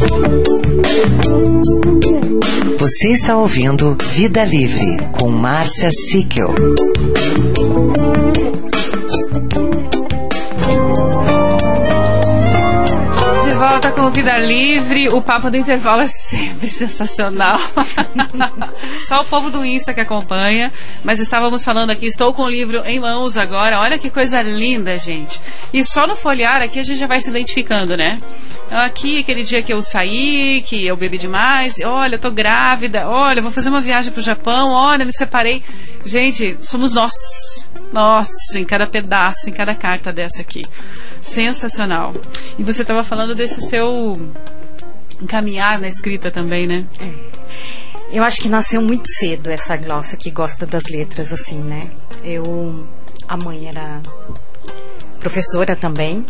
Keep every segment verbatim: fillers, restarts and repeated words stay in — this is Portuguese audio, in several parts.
Você está ouvindo Vida Livre com Márcia Sickel. De volta com Vida Livre. O papo do intervalo é sempre sensacional. Só o povo do Insta que acompanha. Mas estávamos falando aqui, estou com o livro em mãos agora. Olha que coisa linda, gente. E só no folhear aqui a gente já vai se identificando, né? Aqui, aquele dia que eu saí, que eu bebi demais. Olha, eu tô grávida. Olha, eu vou fazer uma viagem pro Japão. Olha, me separei. Gente, somos nós. Nossa, em cada pedaço, em cada carta dessa aqui. Sensacional. E você estava falando desse seu encaminhar na escrita também, né? É. Eu acho que nasceu muito cedo essa Glaucia que gosta das letras, assim, né? Eu... A mãe era professora também.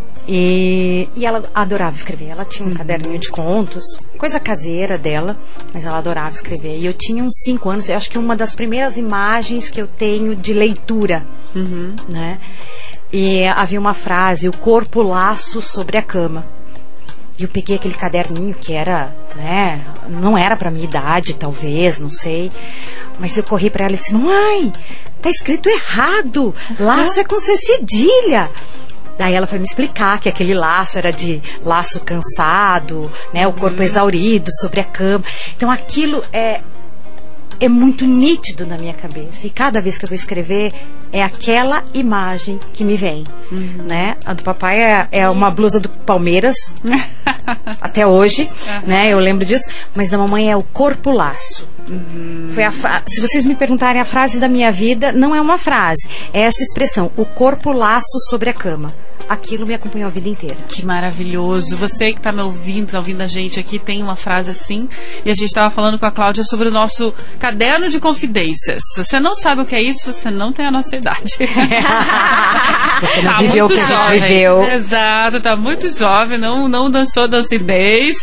E, e ela adorava escrever. Ela tinha um uhum. caderninho de contos, coisa caseira dela, mas ela adorava escrever. E eu tinha uns cinco anos, eu acho que uma das primeiras imagens que eu tenho de leitura, uhum. né? E havia uma frase, o corpo laço sobre a cama. E eu peguei aquele caderninho que era, né, não era pra minha idade, talvez, não sei. Mas eu corri pra ela e disse, mãe, tá escrito errado, laço é com C cedilha. Daí ela foi me explicar que aquele laço era de laço cansado, né, o corpo exaurido sobre a cama. Então aquilo é... é muito nítido na minha cabeça. E cada vez que eu vou escrever, é aquela imagem que me vem. Uhum. Né? A do papai é, é uma blusa do Palmeiras, até hoje, uhum. né? Eu lembro disso. Mas da mamãe é o corpo laço. Uhum. Foi a fa- Se vocês me perguntarem a frase da minha vida, não é uma frase. É essa expressão, o corpo laço sobre a cama. Aquilo me acompanhou a vida inteira. Que maravilhoso. Você que está me ouvindo, está ouvindo a gente aqui, tem uma frase assim. E a gente estava falando com a Cláudia sobre o nosso caderno de confidências. Se você não sabe o que é isso, você não tem a nossa idade. Você não tá viveu o que jovem. a gente viveu. Exato, tá muito jovem, não, não dançou dancidez.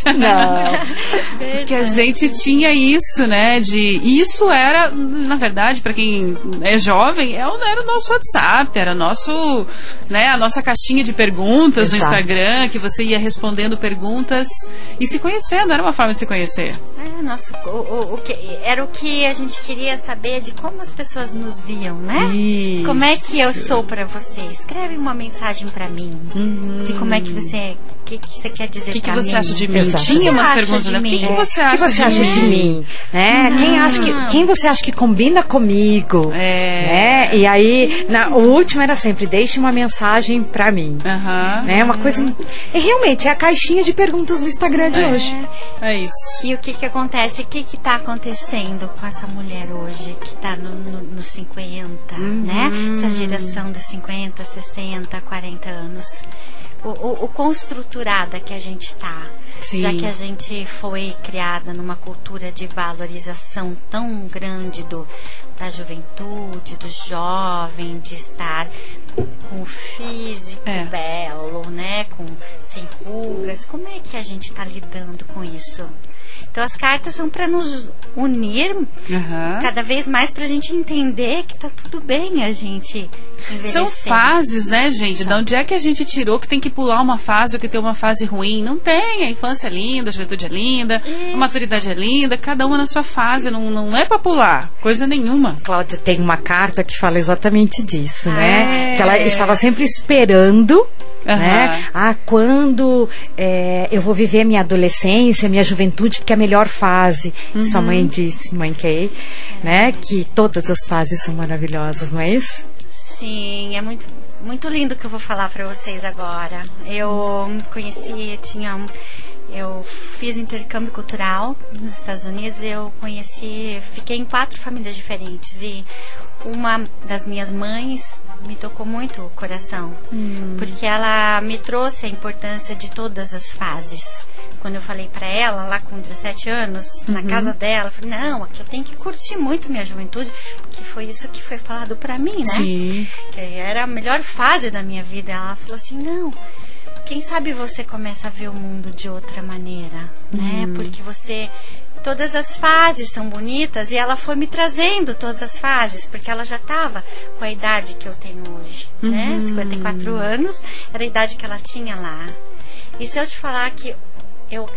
Não. Porque a gente tinha isso, né? De, isso era, na verdade, para quem é jovem, era o nosso WhatsApp, era nosso, né, a nossa caixinha de perguntas Exato. No Instagram, que você ia respondendo perguntas e se conhecendo, era uma forma de se conhecer. É, nosso, o, o, o que, era o que a gente queria saber de como as pessoas nos viam, né? Isso. Como é que eu sou pra você? Escreve uma mensagem pra mim, uhum. de como é que você, o que, que você quer dizer que pra que mim? O que você acha de mim? Exato. Tinha umas perguntas, né? O que, que você acha, que você de, acha mim? de mim? Né? Uhum. Quem, acha que, quem você acha que combina comigo? É. Né? E aí, na, o último era sempre, deixe uma mensagem pra mim. Uhum. Né? Uma coisa... E realmente, é a caixinha de perguntas do Instagram de é. hoje. É isso. E o que que acontece? O que que tá acontecendo com essa mulher hoje, que tá no, no, no cinquenta, uhum. né? Essa geração dos cinquenta, sessenta, quarenta anos. O, o, o quão estruturada que a gente tá. Sim. Já que a gente foi criada numa cultura de valorização tão grande do, da juventude, do jovem, de estar com o físico é. belo, né? Com, sem rugas. Como é que a gente está lidando com isso? Então as cartas são para nos unir uhum. cada vez mais, para a gente entender que tá tudo bem a gente envelhecer. São fases, né, gente? São. De onde é que a gente tirou que tem que pular uma fase ou que tem uma fase ruim? Não tem. A infância é linda, a juventude é linda, isso. a maturidade é linda, cada uma na sua fase. Não, não é para pular, coisa nenhuma. Cláudia tem uma carta que fala exatamente disso, né? É. Que ela estava sempre esperando... Uhum. Né? Ah, quando é, eu vou viver minha adolescência, minha juventude, porque é a melhor fase. Uhum. Sua mãe disse, mãe Kay, né? Que todas as fases são maravilhosas, não é isso? Sim, é muito, muito lindo o que eu vou falar para vocês agora. Eu conheci, eu tinha um, eu fiz intercâmbio cultural nos Estados Unidos. Eu conheci, fiquei em quatro famílias diferentes e uma das minhas mães me tocou muito o coração, hum. porque ela me trouxe a importância de todas as fases. Quando eu falei pra ela, lá com dezessete anos, uhum. na casa dela, eu falei, não, aqui eu tenho que curtir muito minha juventude, porque foi isso que foi falado pra mim, né? Sim. Que era a melhor fase da minha vida. Ela falou assim, não, quem sabe você começa a ver o mundo de outra maneira, uhum. né? Porque você... Todas as fases são bonitas e ela foi me trazendo todas as fases, porque ela já estava com a idade que eu tenho hoje, uhum. né? cinquenta e quatro anos, era a idade que ela tinha lá. E se eu te falar que eu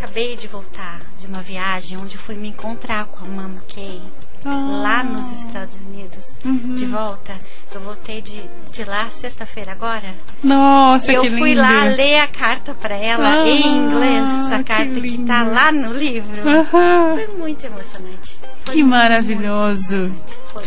acabei de voltar de uma viagem onde fui me encontrar com a Mama Kay. Ah. Lá nos Estados Unidos, uhum. de volta. Eu voltei de, de lá sexta-feira agora. Nossa, eu que lindo. Eu fui lá ler a carta para ela ah, em inglês, a carta que, que tá lá no livro. Uh-huh. Foi muito emocionante. Foi que maravilhoso. Foi.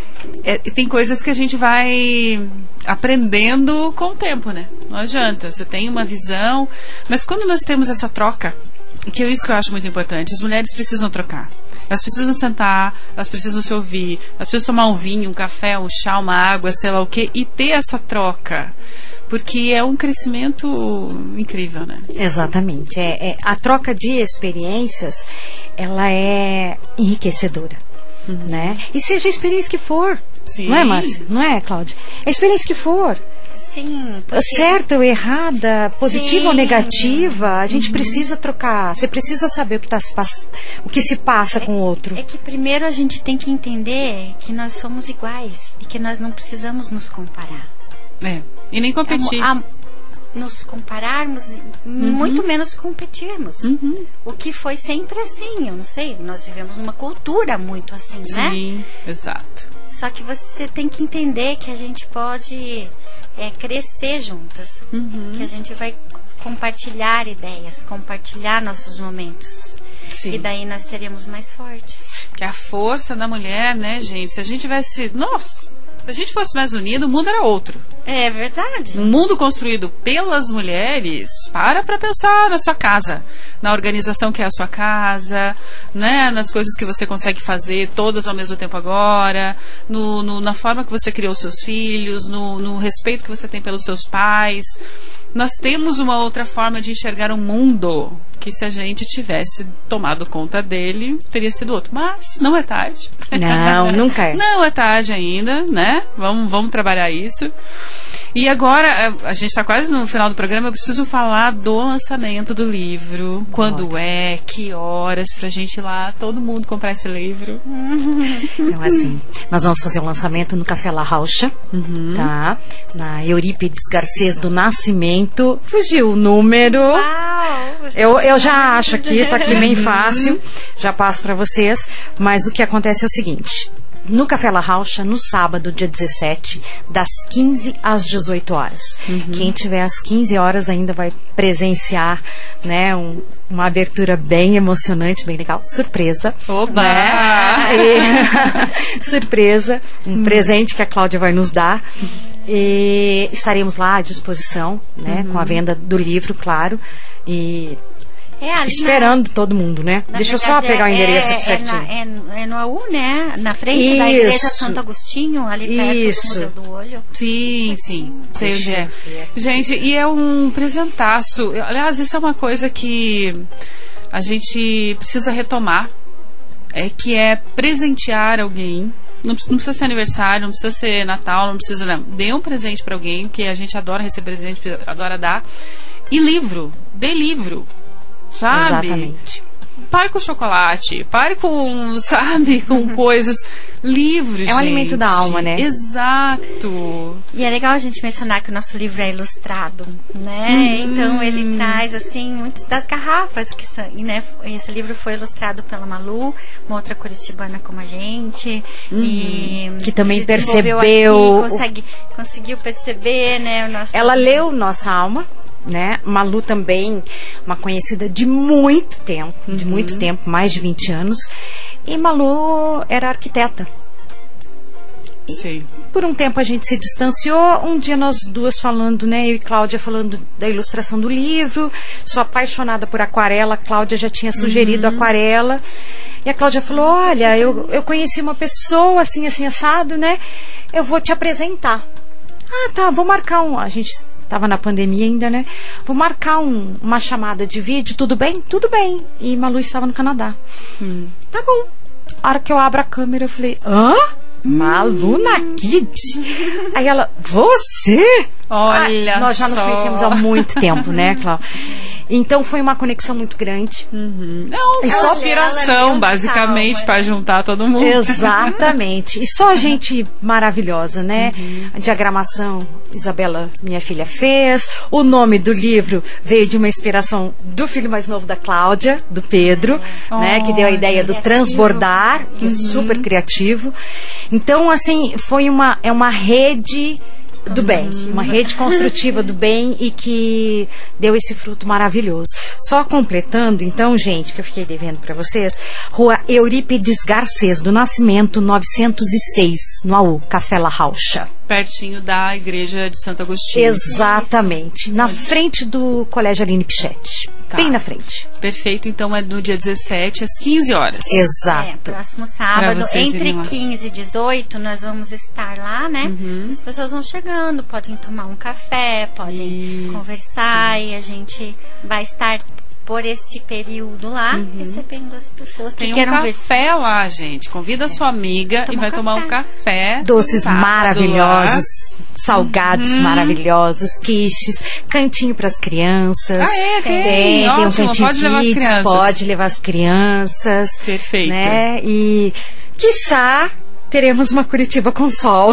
É, tem coisas que a gente vai aprendendo com o tempo, né? Não adianta. Você tem uma visão, mas quando nós temos essa troca, que é isso que eu acho muito importante, as mulheres precisam trocar. Elas precisam sentar, elas precisam se ouvir, elas precisam tomar um vinho, um café, um chá, uma água, sei lá o quê, e ter essa troca. Porque é um crescimento incrível, né? Exatamente. É, é, a troca de experiências, ela é enriquecedora. Uhum. Né? E seja a experiência que for. Sim. Não é, Márcia? Não é, Cláudia? A experiência que for. Sim, porque... certa ou errada, positiva Sim. ou negativa, a gente uhum. precisa trocar. Você precisa saber o que, tá se pass... o que se passa é, com o outro. É que primeiro a gente tem que entender que nós somos iguais e que nós não precisamos nos comparar. É. E nem competir. A, a, nos compararmos, uhum. muito menos competirmos. Uhum. O que foi sempre assim, eu não sei, nós vivemos numa cultura muito assim, Sim, né? Sim, exato. Só que você tem que entender que a gente pode é, crescer juntas, uhum. que a gente vai compartilhar ideias, compartilhar nossos momentos. Sim. E daí nós seremos mais fortes. Que a força da mulher, né, gente? Se a gente tivesse... Nossa! Se a gente fosse mais unido, o mundo era outro. É verdade. Um mundo construído pelas mulheres, para pra pensar na sua casa, na organização que é a sua casa, né, nas coisas que você consegue fazer todas ao mesmo tempo agora, no, no, na forma que você criou seus filhos, no, no respeito que você tem pelos seus pais. Nós temos uma outra forma de enxergar o mundo, que se a gente tivesse tomado conta dele, teria sido outro. Mas não é tarde. Não, nunca é. Não é tarde ainda, né? Vamos, vamos trabalhar isso. E agora, a gente está quase no final do programa, eu preciso falar do lançamento do livro. Quando Olha. é, que horas, pra gente ir lá, todo mundo comprar esse livro. Então, assim, nós vamos fazer o um lançamento no Café La Raucha, uhum. tá? Na Eurípides Garcês do Nascimento. Fugiu o número. Uau! Eu, eu já acho aqui, tá aqui bem fácil. Já passo pra vocês. Mas o que acontece é o seguinte... No Café La Raucha, no sábado, dia dezessete, das quinze às dezoito horas. Uhum. Quem tiver às quinze horas ainda vai presenciar, né, um, uma abertura bem emocionante, bem legal. Surpresa. Oba! Né? E, surpresa. Um uhum. presente que a Cláudia vai nos dar. E estaremos lá à disposição, né, uhum. com a venda do livro, claro. E... É, esperando na, todo mundo, né? Deixa eu só pegar é, o endereço aqui certinho. É, na, é, é no A U, né? Na frente Isso. da Igreja Santo Agostinho, ali perto Isso. do Museu do Olho. Sim, sim. Sei onde é. Gente, e é um presentaço. Aliás, isso é uma coisa que a gente precisa retomar. É que é presentear alguém. Não, não precisa ser aniversário, não precisa ser Natal, não precisa... Não. Dê um presente pra alguém, que a gente adora receber presente, adora dar. E livro. Dê livro. Sabe? Exatamente. Pare com chocolate, pare com, sabe, com coisas. Livros, É um alimento da alma, né? Exato. E é legal a gente mencionar que o nosso livro é ilustrado, né? Hum. Então ele traz, assim, muitas das garrafas que são, né? Esse livro foi ilustrado pela Malu, uma outra curitibana como a gente. Hum. E que também percebeu... Aqui, consegue, conseguiu perceber, né? O nosso... Ela leu Nossa Alma. Né? Malu também, uma conhecida de muito tempo, uhum. de muito tempo, mais de vinte anos. E Malu era arquiteta. Sim. E por um tempo a gente se distanciou. Um dia nós duas falando, né? Eu e Cláudia falando da ilustração do livro. Sou apaixonada por aquarela. A Cláudia já tinha sugerido uhum. aquarela. E a Cláudia falou: olha, eu, eu conheci uma pessoa assim, assim, assado, né? Eu vou te apresentar. Ah, tá, vou marcar um... A gente... Tava na pandemia ainda, né? Vou marcar um, uma chamada de vídeo, tudo bem? Tudo bem. E Malu estava no Canadá. Hum. Tá bom. A hora que eu abro a câmera, eu falei: hã? Malu na Kid? Aí ela: você? Olha ah, nós já só. nos conhecemos há muito tempo, né, Cláudia? Então foi uma conexão muito grande. Uhum. Não, e só só inspiração, basicamente, para juntar todo mundo. Exatamente. E só gente maravilhosa, né? Uhum. A diagramação, Isabela, minha filha, fez. O nome do livro veio de uma inspiração do filho mais novo da Cláudia, do Pedro, oh, né? Que deu a ideia do transbordar, que uhum. é super criativo. Então, assim, foi uma, é uma rede do bem, uma rede construtiva do bem e que deu esse fruto maravilhoso. Só completando, então, gente, que eu fiquei devendo para vocês, Rua Eurípides Garcês do Nascimento, novecentos e seis, no A U, Café La Raucha. Pertinho da igreja de Santo Agostinho. Exatamente, na frente do Colégio Aline Pichetti. Tá. Bem na frente. Perfeito, então é no dia dezessete, às quinze horas. Exato. É, próximo sábado, entre quinze e dezoito, nós vamos estar lá, né? Uhum. As pessoas vão chegando, podem tomar um café, podem Isso. conversar e a gente vai estar por esse período lá, uhum. recebendo as pessoas que Tem queiram um café ver. lá, gente. Convida a sua amiga Toma e vai um tomar um café. Doces maravilhosos, lá. salgados uhum. maravilhosos, quiches, cantinho para as crianças. Ah, é? Tem, tem, tem um cantinho pode levar kids, as crianças. Pode levar as crianças. Perfeito. Né? E, quiçá, teremos uma Curitiba com sol.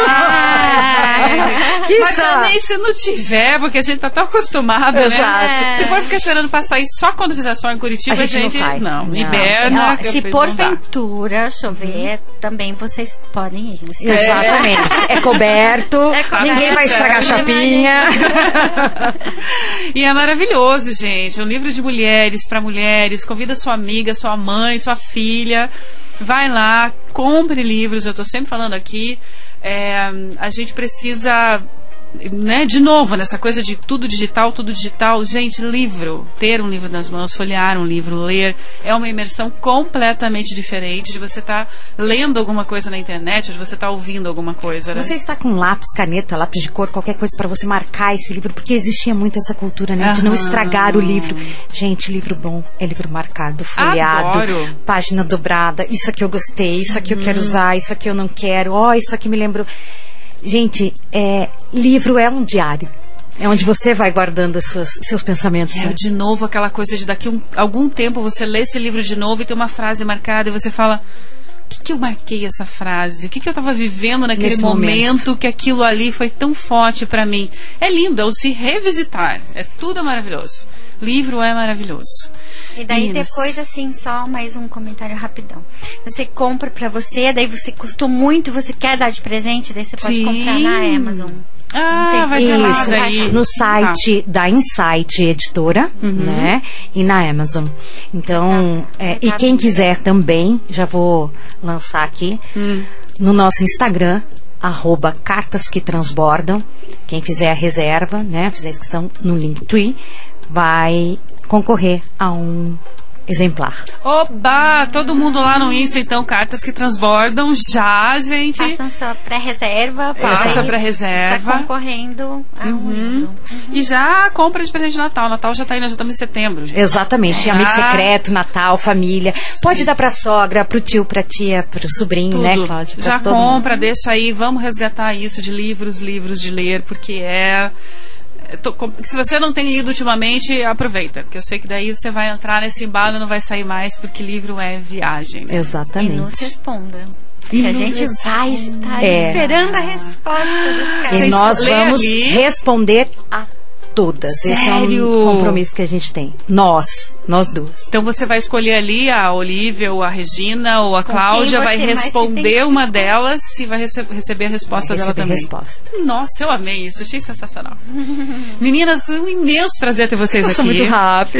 É. Mas também se não tiver, porque a gente tá tão acostumado, Exato. né? Se for ficar esperando passar isso só quando fizer sol em Curitiba, a gente, a gente não sai. Não, não. Hiberna. Não, se porventura chover, uhum. também vocês podem ir. Exatamente. É, é coberto, é coberto, ninguém vai estragar a chapinha. E é maravilhoso, gente. É um livro de mulheres para mulheres. Convida sua amiga, sua mãe, sua filha. Vai lá, compre livros, eu estou sempre falando aqui, é, a gente precisa, né, de novo, nessa coisa de tudo digital, tudo digital, gente, livro, ter um livro nas mãos, folhear um livro, ler, é uma imersão completamente diferente de você estar tá lendo alguma coisa na internet, de você estar tá ouvindo alguma coisa, né? Você está com lápis, caneta, lápis de cor, qualquer coisa para você marcar esse livro, porque existia muito essa cultura, né, de não estragar o livro. Gente, livro bom é livro marcado, folheado, Adoro. Página dobrada, isso aqui eu gostei, isso aqui uhum. eu quero usar, isso aqui eu não quero, ó, oh, isso aqui me lembrou. Gente, é, livro é um diário. É onde você vai guardando suas, seus pensamentos. É, né? De novo, aquela coisa de daqui a um, algum tempo você lê esse livro de novo e tem uma frase marcada e você fala: o que, que eu marquei essa frase? O que, que eu estava vivendo naquele Nesse momento, momento que aquilo ali foi tão forte para mim? É lindo, é o se revisitar. É tudo maravilhoso. Livro é maravilhoso. E daí Meninas. Depois, assim, só mais um comentário rapidão. Você compra pra você, daí você custou muito, você quer dar de presente, daí você pode Sim. comprar na Amazon. Ah, vai ter lá daí. No site ah. da Insight Editora, uhum. né? E na Amazon. Então, ah, é, e quem quiser também, já vou lançar aqui, hum. no nosso Instagram, arroba Cartas que Transbordam. Quem fizer a reserva, né? Fizer a inscrição no Linktree, vai concorrer a um exemplar. Oba! Todo mundo lá no Insta, então, Cartas que Transbordam já, gente. Façam sua pré-reserva. Faça pré-reserva. Está concorrendo a um uhum. livro. Uhum. E já compra de presente de Natal. Natal já está indo, já estamos em setembro. Gente. Exatamente. Ah. Amigo secreto, Natal, família. Sim. Pode dar pra sogra, pro tio, pra tia, pro sobrinho, Tudo. né, Cláudia? Já compra, mundo. Deixa aí. Vamos resgatar isso de livros, livros de ler, porque é... Tô, se você não tem lido ultimamente, aproveita, porque eu sei que daí você vai entrar nesse embalo e não vai sair mais, porque livro é viagem. Né? Exatamente. E nos responda. E a gente vai estar é. esperando a resposta dos caras. E nós vamos ali? responder a todas. Sério? Esse é um compromisso que a gente tem. Nós, nós duas. Então você vai escolher ali a Olivia, ou a Regina, ou a Cláudia, vai responder uma delas e vai rece receber a resposta vai dela também. Resposta. Nossa, eu amei isso, achei sensacional. Meninas, um imenso prazer ter vocês eu aqui. Sou muito rápido.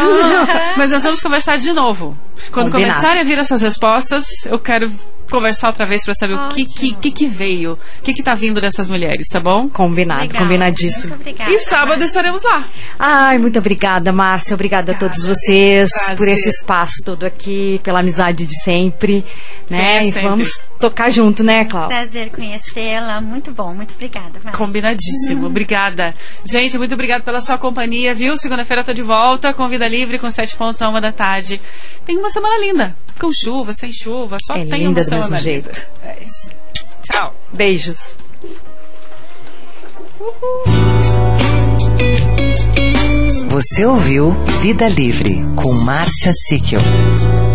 Mas nós vamos conversar de novo. Quando Combinado. Começarem a vir essas respostas, eu quero conversar outra vez para saber Ótimo. o que que, que que veio, o que que tá vindo dessas mulheres, tá bom? Combinado, Legal. Combinadíssimo. Obrigada, e sábado Márcia. estaremos lá. Ai, muito obrigada, Márcia, obrigada, obrigada a todos vocês Prazer. por esse espaço todo aqui, pela amizade de sempre, né? É, e sempre. vamos tocar junto, né, Cláudia? Prazer conhecê-la, muito bom, muito obrigada, Márcia. Combinadíssimo, obrigada. Gente, muito obrigada pela sua companhia, viu? Segunda-feira tô de volta, com Vida Livre, com sete pontos a uma da tarde. Tem uma semana linda, com chuva, sem chuva, só é tem linda uma do semana mesmo jeito. linda. É isso. Tchau. Beijos. Você ouviu Vida Livre com Márcia Sickel.